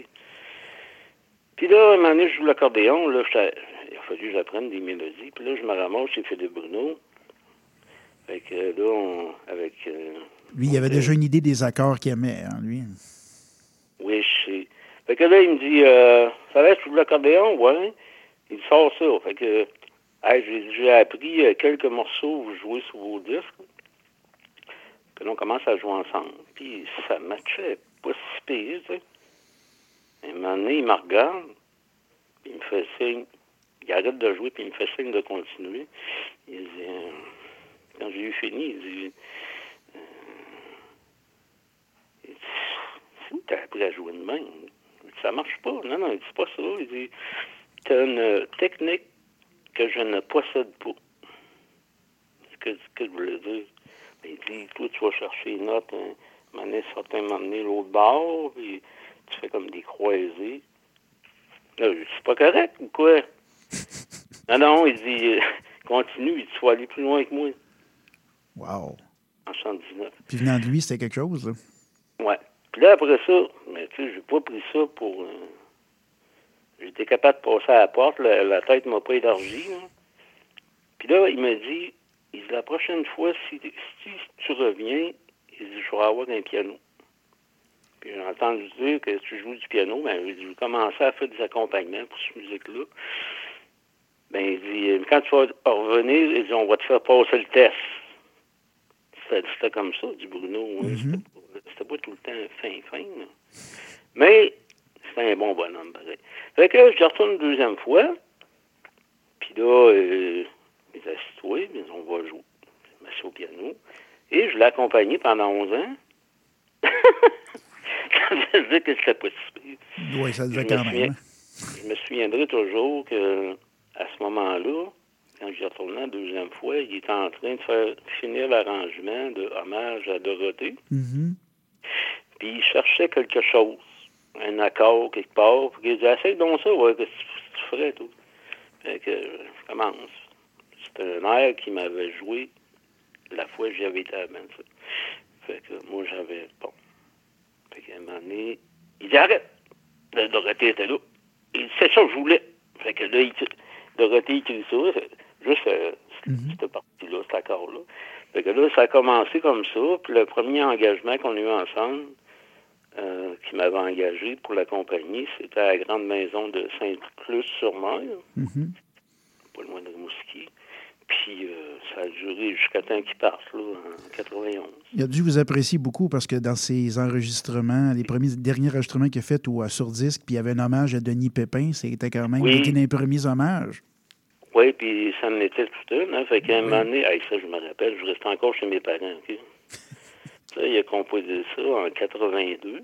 Puis là, à un moment donné, je joue l'accordéon, là, il a fallu que j'apprenne des mélodies. Puis là, je me ramasse chez Philippe Bruno. Fait que là, on, avec... Euh, lui, il avait déjà une idée des accords qu'il aimait, hein, lui. Oui, je sais. Fait que là, il me dit, euh, ça va être sur l'accordéon? Ouais. Il sort ça. Fait que, hey, j'ai, j'ai appris quelques morceaux que vous jouez sur vos disques. Puis là, on commence à jouer ensemble. Puis ça matchait pas si pire, tu sais. Et un moment donné, il me regarde, puis il me fait signe. Il arrête de jouer, puis il me fait signe de continuer. Il dit, euh, quand j'ai eu fini, il dit, euh, il dit, c'est où t'as appris à jouer de même? Il dit, ça marche pas. Non, non, il dit, c'est pas ça. Il dit, t'as une technique que je ne possède pas. Ce que, que je voulais dire. Il dit, toi, tu vas chercher les notes, hein, m'amener certains, m'amener l'autre bord, puis tu fais comme des croisés. Là, je dis, c'est pas correct ou quoi? Non, non, il dit, euh, continue, il dit, tu vas aller plus loin que moi. Wow. En soixante-dix-neuf. Puis venant de lui, c'était quelque chose, là. Ouais. Puis là, après ça, mais tu sais, j'ai pas pris ça pour... Euh, j'étais capable de passer à la porte, la, la tête m'a pas élargie, là. Puis là, il m'a dit, il dit, la prochaine fois, si, si tu reviens, il dit, je vais avoir un piano. Puis j'ai entendu dire que tu joues du piano, ben, il dit, je vais commencer à faire des accompagnements pour cette musique-là. Ben, il dit, quand tu vas revenir, il dit, on va te faire passer le test. C'était, c'était comme ça, du Bruno. Hein? Mm-hmm. C'était, pas, c'était pas tout le temps fin, fin. Là. Mais c'était un bon bonhomme, pareil. Fait que je retourne une deuxième fois. Puis là, euh, il dit, assis-toi, mais on va jouer. Je me suis au piano. Et je l'ai accompagné pendant onze ans. Ça veut dire que c'était pas si pire. Oui, ça devait quand même. Je me souviendrai toujours que à ce moment-là, quand j'y retourné la deuxième fois, il était en train de faire finir l'arrangement de hommage à Dorothée. Mm-hmm. Puis il cherchait quelque chose, un accord quelque part. Puis il dit, essaye donc ça, ouais, qu'est-ce que tu ferais, toi? Fait que je commence. C'était un air qui m'avait joué la fois que j'avais été à Ben, ça. Fait que moi, j'avais, bon. Fait qu'à un moment donné, il dit, arrête! Dorothée était là. Il dit, c'est ça que je voulais. Fait que là, il, Dorothée écrit ça, juste euh, mm-hmm. cette partie-là, cet accord-là. Fait que là, ça a commencé comme ça. Puis le premier engagement qu'on a eu ensemble, euh, qui m'avait engagé pour l'accompagner, c'était à la grande maison de Saint-Clus-sur-Mer, mm-hmm. pas loin de Rimouski. Puis euh, ça a duré jusqu'à temps qu'il parte, là, en quatre-vingt-onze. Il a dû vous apprécier beaucoup parce que dans ses enregistrements, les premiers derniers enregistrements qu'il a fait ou à Sourdisque, puis il y avait un hommage à Denis Pépin, c'était quand même oui. un des premiers hommages. Oui, puis ça en était tout un. Hein, fait qu'à un oui. moment donné, hey, ça je me rappelle, je restais encore chez mes parents. Okay? Ça, il a composé ça en quatre-vingt-deux.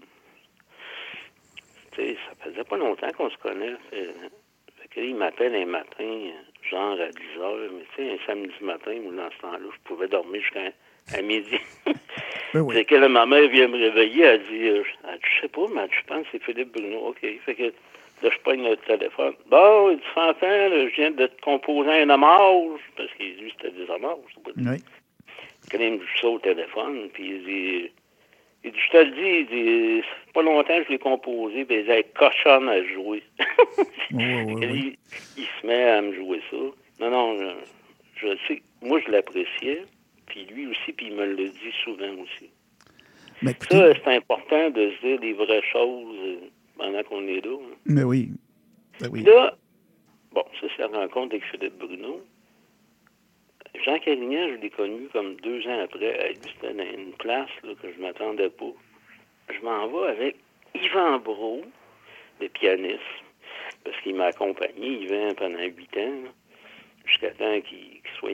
T'sais, ça faisait pas longtemps qu'on se connaît. Fait, fait que, il m'appelle un matin, genre à dix heures, mais tu sais, un samedi matin, ou dans ce temps-là, je pouvais dormir jusqu'à à midi. Ben oui. Fait que là, ma mère vient me réveiller, elle dit, euh, elle dit je sais pas, mais je pense que c'est Philippe Bruno. OK. Fait que là, je pogne le téléphone. Bon, il dit, Fantin, là, je viens de te composer un hommage, parce que lui, c'était des hommages. Oui. Quand il me dit ça au téléphone, puis il dit, il dit, je te le dis, il dit, c'est pas longtemps que je l'ai composé, puis il dit, elle est cochonne à jouer. Oui, oui, oui. il, il se met à me jouer ça. Non, non, je, je sais, moi, je l'appréciais, puis lui aussi, puis il me le dit souvent aussi. Mais écoutez... Ça, c'est important de se dire des vraies choses pendant qu'on est là. Hein. Mais oui. Ben oui. Là, bon, ça, c'est la rencontre avec Philippe Bruno. Jean Carignan, je l'ai connu comme deux ans après. Lui, c'était dans une place là, que je ne m'attendais pas. Je m'en vais avec Yvan Brault, le pianiste, parce qu'il m'a accompagné, Yvan, pendant huit ans, là, jusqu'à temps qu'il, qu'il soit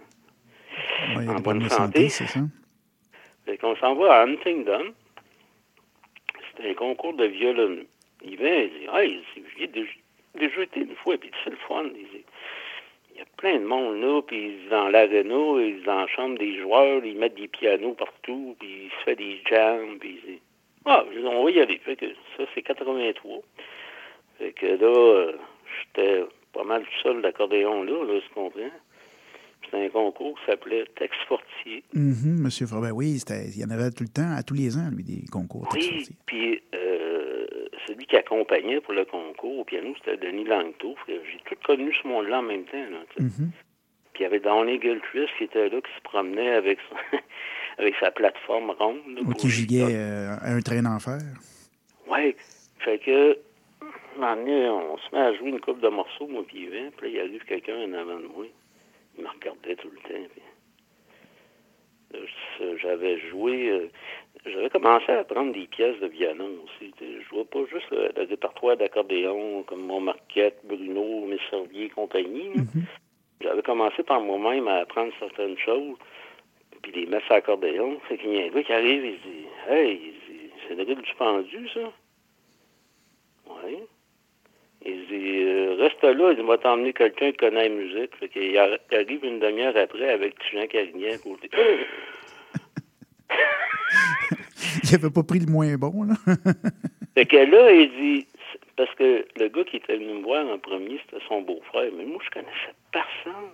en, oui, en bonne santé. santé c'est ça? Fait qu'on s'en va à Huntingdon. C'était un concours de violonneux. Yvan, il dit, « Hey, j'ai déjà, déjà été une fois, puis c'est le fun. » Il dit, il y a plein de monde là, puis dans l'aréna, ils dans la chambre des joueurs, ils mettent des pianos partout, puis il se fait des jams, puis ils disent, ah, on va y aller. Fait que ça, c'est quatre-vingt-trois. Fait que là, euh, j'étais pas mal tout seul d'accordéon là, là, tu comprends? C'était un concours qui s'appelait Tex Fortier. Mm-hmm, Monsieur Frobin, ben oui, il y en avait tout le temps, à tous les ans, lui, des concours Tex oui, Fortier. Puis euh, celui qui accompagnait pour le concours au piano, c'était Denis Langto. J'ai tout connu ce monde-là en même temps. Là, mm-hmm. Puis il y avait Donny Gilchrist qui était là, qui se promenait avec sa, avec sa plateforme ronde. Là, qui giguait euh, à un train d'enfer. Oui. Fait que, un moment donné, on se met à jouer une couple de morceaux, moi puis Yvan. Puis là, il arrive quelqu'un en avant de moi. Il me regardait tout le temps. Puis... j'avais joué... Euh, j'avais commencé à apprendre des pièces de violon aussi. Je jouais pas juste le, le répertoire d'accordéon comme Montmarquette, Bruno, Messervier et compagnie. Mm-hmm. J'avais commencé par moi-même à apprendre certaines choses, puis les mettre sur l'accordéon. C'est qu'il y a un gars qui arrive et il dit « Hey, il dit, c'est le rythme du pendu, ça? » Oui. Il dit euh, « Reste là, il va t'emmener quelqu'un qui connaît la musique. » Fait qu'il arrive une demi-heure après avec Jean Carignan à côté. Il n'avait pas pris le moins bon, là. Fait que là, il dit, parce que le gars qui était venu me voir en premier, c'était son beau-frère, mais moi, je connaissais personne.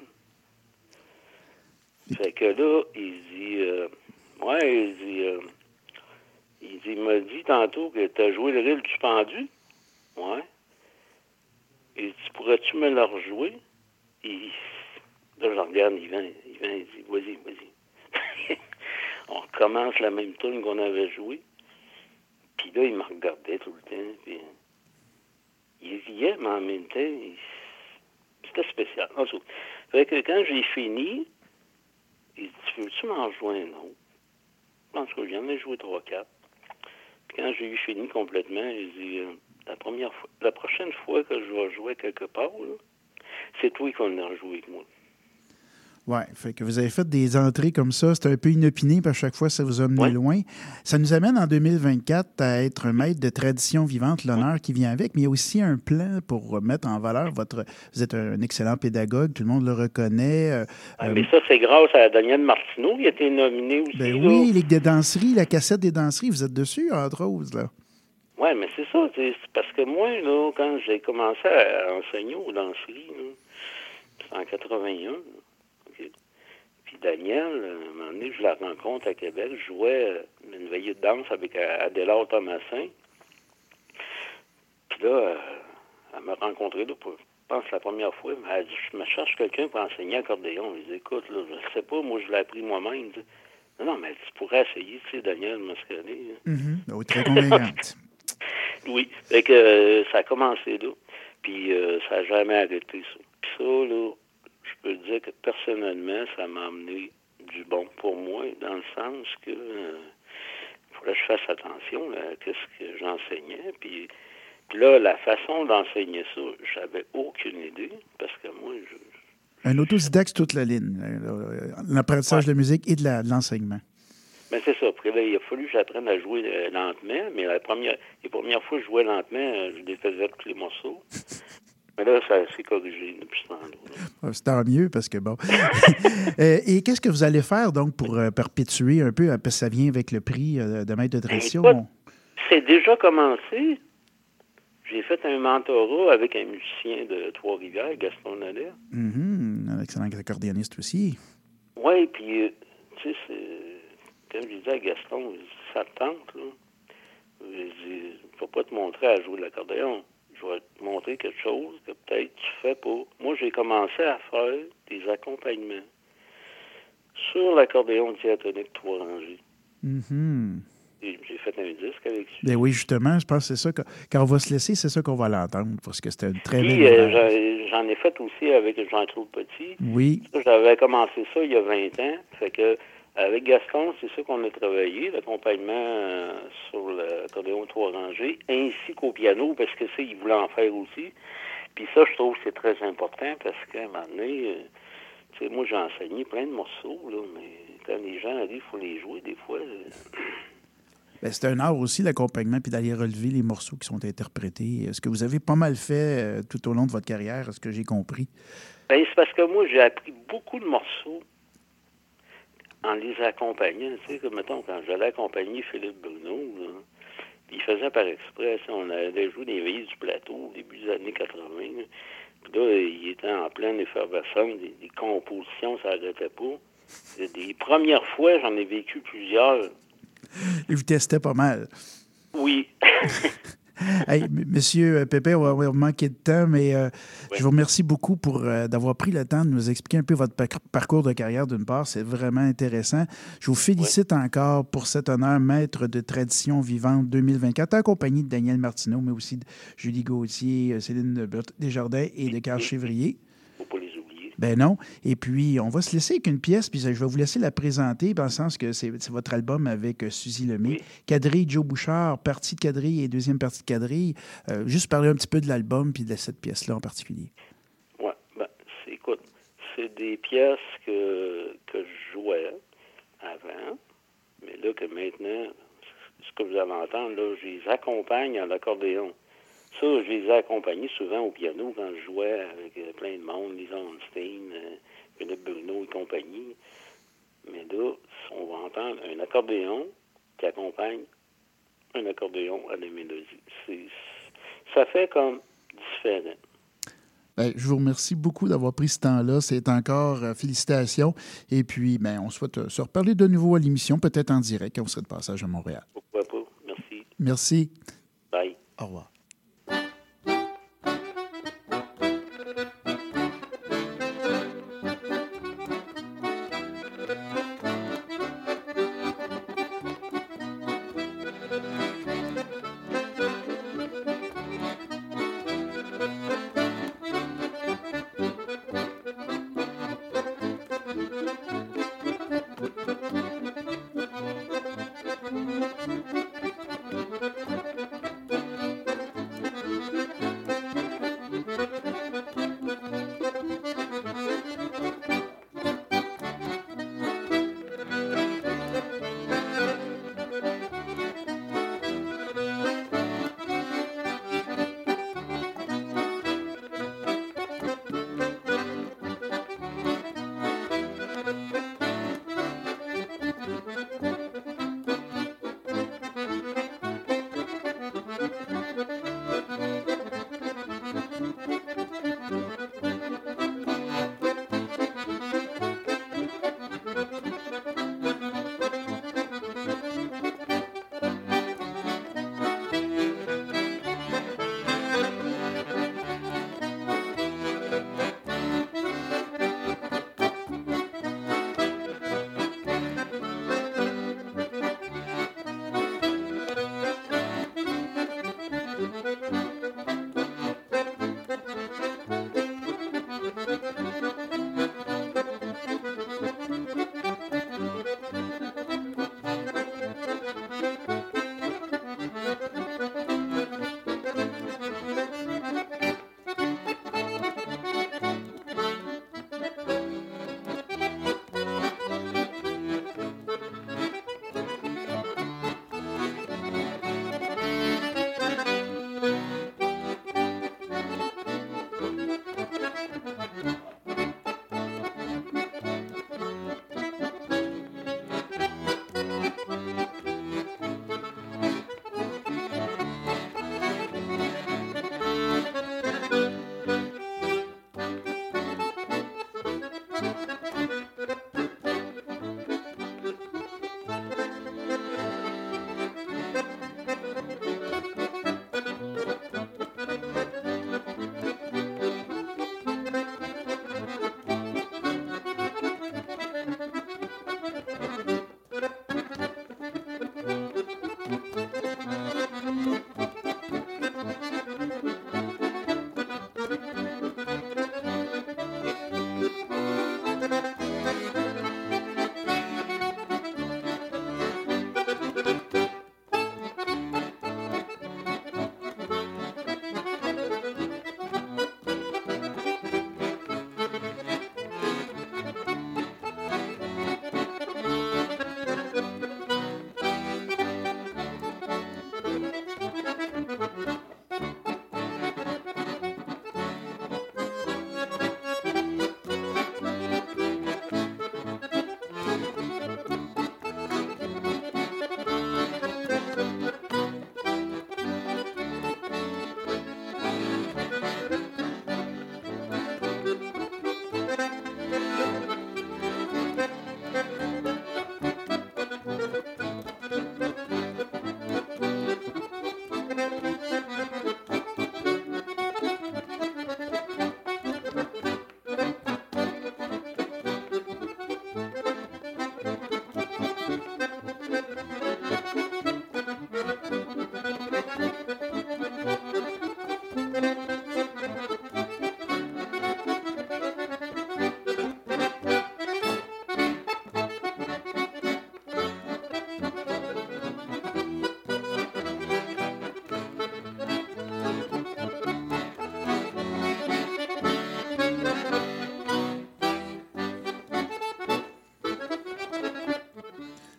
Fait que là, il dit, euh, ouais, il dit, euh, il dit, il m'a dit tantôt que tu as joué le ril du pendu. Ouais. Il dit, pourrais-tu me le rejouer? Il, là, je regarde, il vient, il vient, il dit, vas-y, vas-y. On recommence la même tune qu'on avait jouée. Puis là, il me regardait tout le temps. Puis il riait, mais en même temps, il... c'était spécial. En tout cas, fait que quand j'ai fini, il dit, veux-tu m'en jouer un autre? En tout cas, j'en ai joué trois, quatre. Puis quand j'ai eu fini complètement, il dit, euh, la première fois, la prochaine fois que je vais jouer quelque part, là, c'est toi qui vas venir jouer avec moi. Oui, fait que vous avez fait des entrées comme ça. C'est un peu inopiné, parce qu'à chaque fois, ça vous a amené ouais. loin. Ça nous amène en deux mille vingt-quatre à être un maître de tradition vivante, l'honneur ouais. qui vient avec, mais il y a aussi un plan pour mettre en valeur votre... Vous êtes un excellent pédagogue, tout le monde le reconnaît. Euh, ah, mais ça, c'est grâce à Daniel Martineau, il a été nominé aussi. Ben oui, Ligue des danseries, la cassette des danseries, vous êtes dessus, entre autres, là. Oui, mais c'est ça. C'est parce que moi, là, quand j'ai commencé à enseigner aux danseries, c'est en quatre-vingt-un, là. Puis Daniel, à un moment donné, je la rencontre à Québec, je jouais une veillée de danse avec Adélard Thomasin. Puis là, elle m'a rencontré, là, pour, je pense la première fois, elle m'a dit, je me cherche quelqu'un pour enseigner accordéon. Je dis, écoute, là, je ne sais pas, moi je l'ai appris moi-même. Non, non, mais tu pourrais essayer, tu sais, Daniel Mascaret. Mm-hmm. Oui, très convaincante. Oui, fait que euh, ça a commencé là, puis euh, ça n'a jamais arrêté, ça. Puis ça, là, je peux dire que personnellement, ça m'a amené du bon pour moi, dans le sens que euh, fallait que je fasse attention là, à ce que j'enseignais. Puis, puis là, la façon d'enseigner ça, j'avais aucune idée, parce que moi, je... Un autodidacte toute la ligne, l'apprentissage ouais. de la musique et de, la, de l'enseignement. Ben c'est ça. Après, là, il a fallu que j'apprenne à jouer euh, lentement, mais la première, les premières fois que je jouais lentement, euh, je défaisais tous les morceaux. Mais là, ça s'est corrigé depuis ce temps-là. C'est tant mieux, parce que bon. Et qu'est-ce que vous allez faire, donc, pour euh, perpétuer un peu, parce que ça vient avec le prix euh, de maître de tradition? Ben, écoute, c'est déjà commencé. J'ai fait un mentorat avec un musicien de Trois-Rivières, Gaston Nadet. Mm-hmm. Un excellent accordéoniste aussi. Oui, puis, euh, tu sais, c'est... Comme je disais à Gaston, ça te tente, là. Je dis, je ne vais pas te montrer à jouer de l'accordéon. Je vais te montrer quelque chose que peut-être tu fais pas. Moi, j'ai commencé à faire des accompagnements sur l'accordéon diatonique Trois-Rangées. Mm-hmm. Et j'ai fait un disque avec ça. Ben oui, justement, je pense que c'est ça. Que, quand on va se laisser, c'est ça qu'on va l'entendre, parce que c'était une très Puis, belle... euh, j'en ai fait aussi avec Jean-Claude Petit. Oui. Ça, j'avais commencé ça il y a vingt ans. Fait que avec Gaston, c'est ça qu'on a travaillé, l'accompagnement euh, sur l'accordéon Trois-Rangées, ainsi qu'au piano, parce que ça, il voulait en faire aussi. Puis ça, je trouve que c'est très important, parce qu'à un moment donné, euh, tu sais, moi, j'ai enseigné plein de morceaux, là, mais quand les gens arrivent, il faut les jouer, des fois. Euh... Ben, c'est un art aussi, l'accompagnement, puis d'aller relever les morceaux qui sont interprétés. Est-ce que vous avez pas mal fait euh, tout au long de votre carrière, est-ce que j'ai compris? Ben, c'est parce que moi, j'ai appris beaucoup de morceaux en les accompagnant, tu sais, comme mettons, quand j'allais accompagner Philippe Bruno, là, il faisait par exprès, on allait jouer des veillées du plateau au début des années quatre-vingt, là. Puis là, il était en pleine effervescence, des, des compositions, ça n'arrêtait pas. Des premières fois, j'en ai vécu plusieurs. Et vous testez pas mal. Oui. Hey, m- Monsieur Pépin, on va, on va manquer de temps, mais euh, oui. je vous remercie beaucoup pour euh, d'avoir pris le temps de nous expliquer un peu votre par- parcours de carrière, d'une part. C'est vraiment intéressant. Je vous félicite oui. encore pour cet honneur maître de tradition vivante deux mille vingt-quatre, accompagné de Daniel Martineau, mais aussi de Julie Gauthier, Céline Desjardins et de Carl Chevrier. Il ne faut pas les oublier. Ben non. Et puis, on va se laisser avec une pièce, puis je vais vous laisser la présenter, dans le sens que c'est, c'est votre album avec euh, Suzy Lemay. Oui. Quadrille, Joe Bouchard, partie de quadrille et deuxième partie de quadrille. Euh, juste parler un petit peu de l'album, puis de cette pièce-là en particulier. Oui, ben, c'est, écoute, c'est des pièces que, que je jouais avant, mais là que maintenant, ce que vous allez entendre, là, je les accompagne à l'accordéon. Ça, je les ai accompagnés souvent au piano quand je jouais avec euh, plein de monde, Lisa Onstein, euh, Philippe Bruno et compagnie. Mais là, on va entendre un accordéon qui accompagne un accordéon à la mélodie. C'est, ça fait comme différent. Bien, je vous remercie beaucoup d'avoir pris ce temps-là. C'est encore euh, félicitations. Et puis, ben, on souhaite euh, se reparler de nouveau à l'émission, peut-être en direct, quand vous serez de passage à Montréal. Pourquoi pas? Merci. Merci. Bye. Au revoir.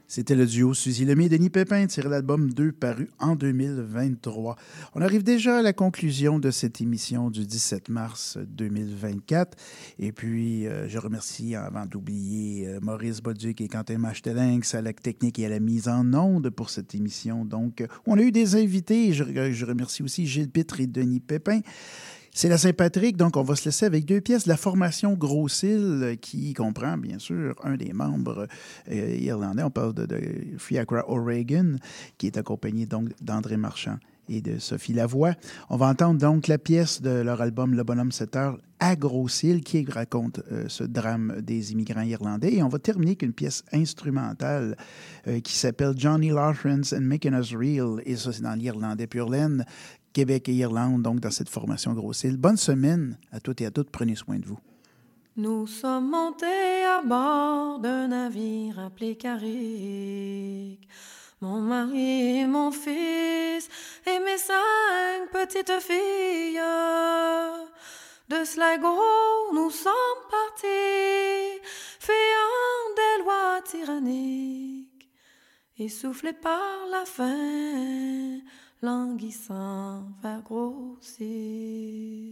C'était le duo Suzy Lemay et Denis Pépin, tiré de l'album deux, paru en deux mille vingt-trois. On arrive déjà à la conclusion de cette émission du dix-sept mars deux mille vingt-quatre. Et puis, euh, je remercie, avant d'oublier, euh, Maurice Bolduc et Quentin Machtelinx à la technique et à la mise en onde pour cette émission. Donc, on a eu des invités. Je, je remercie aussi Gilles Pitre et Denis Pépin. C'est la Saint-Patrick, donc on va se laisser avec deux pièces de la formation Grossil, qui comprend, bien sûr, un des membres euh, irlandais. On parle de, de Fiacra O'Regan, qui est accompagné donc d'André Marchand et de Sophie Lavoie. On va entendre donc la pièce de leur album Le Bonhomme sept heures à Grossil, qui raconte euh, ce drame des immigrants irlandais. Et on va terminer avec une pièce instrumentale euh, qui s'appelle Johnny Lawrence and Making Us Real. Et ça, c'est dans l'irlandais pure laine. Québec et Irlande, donc dans cette formation Grossil. Bonne semaine à toutes et à toutes. Prenez soin de vous. Nous sommes montés à bord d'un navire appelé Carrick. Mon mari et mon fils et mes cinq petites filles. De Sligo, nous sommes partis, fuyant des lois tyranniques, essoufflés par la faim, languissant vers Grossil.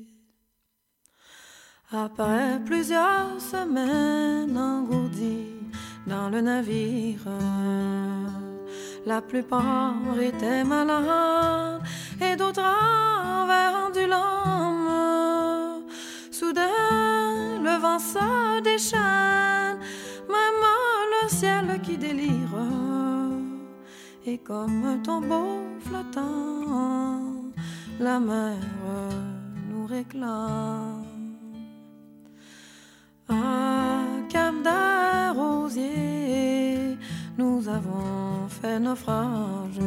Après plusieurs semaines engourdis dans le navire, la plupart étaient malades et d'autres avaient rendu l'âme. Soudain, le vent se déchaîne, même le ciel qui délire. Et comme un tombeau flottant, la mer nous réclame. À Cap-des-Rosiers, nous avons fait naufrage.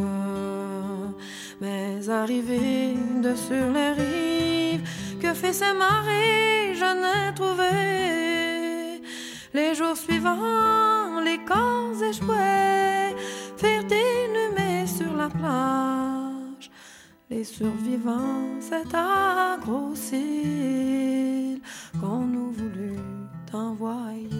Mais arrivé de sur les rives, que fait ces marées, je n'ai trouvé. Les jours suivants, les corps échoués firent inhumés sur la plage. Les survivants, c'est à Grossil qu'on nous voulut envoyer.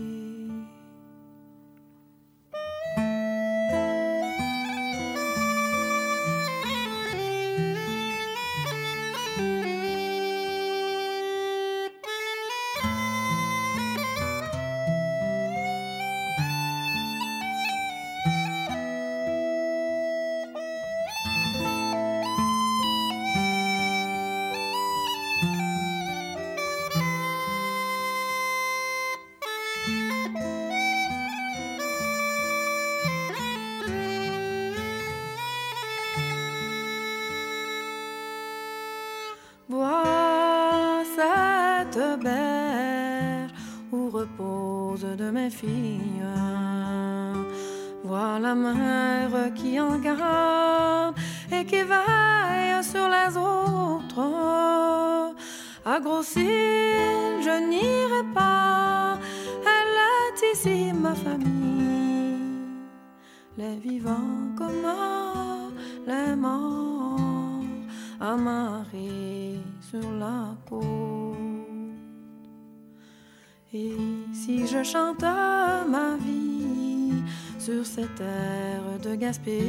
De mes filles, vois la mère qui en garde et qui veille sur les autres. À Grossil, je n'irai pas, elle est ici ma famille. Les vivants comme les morts, amarrés sur la côte. Et si je chante ma vie sur cette terre de Gaspé,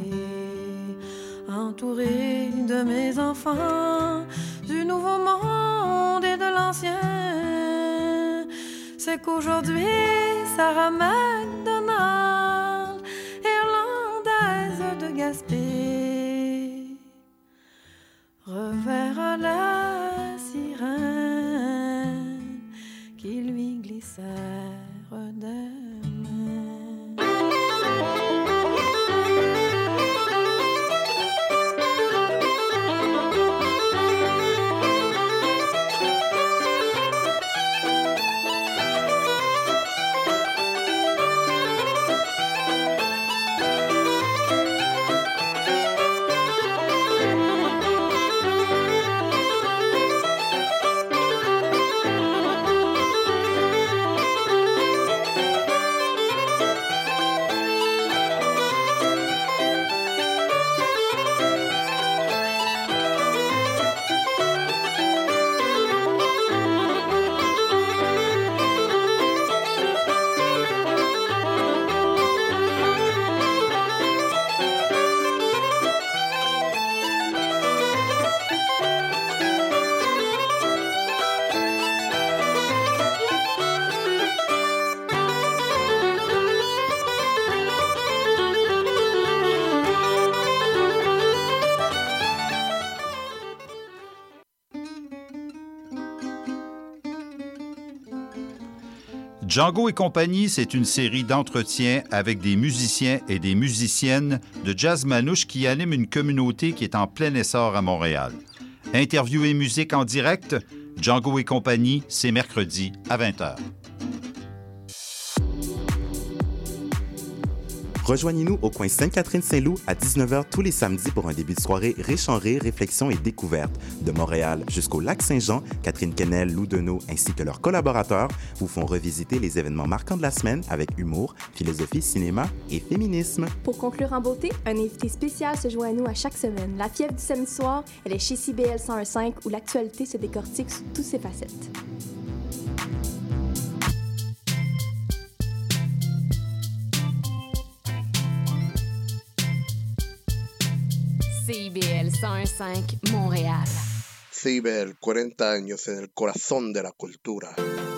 entourée de mes enfants, du nouveau monde et de l'ancien, c'est qu'aujourd'hui Sarah McDonald, irlandaise de Gaspé, reverra la sirène qui lui glissèrent des mains. Django et compagnie, c'est une série d'entretiens avec des musiciens et des musiciennes de jazz manouche qui animent une communauté qui est en plein essor à Montréal. Interview et musique en direct, Django et compagnie, c'est mercredi à vingt heures. Rejoignez-nous au coin Sainte-Catherine-Saint-Loup à dix-neuf heures tous les samedis pour un début de soirée riche en rire, réflexion et découverte. De Montréal jusqu'au Lac-Saint-Jean, Catherine Kennel, Lou Deneau ainsi que leurs collaborateurs vous font revisiter les événements marquants de la semaine avec humour, philosophie, cinéma et féminisme. Pour conclure en beauté, un invité spécial se joint à nous à chaque semaine. La fièvre du samedi soir, elle est chez C I B L cent un virgule cinq où l'actualité se décortique sous toutes ses facettes. C I B L cent un virgule cinq Montréal. C I B L, cuarenta años en el corazón de la cultura.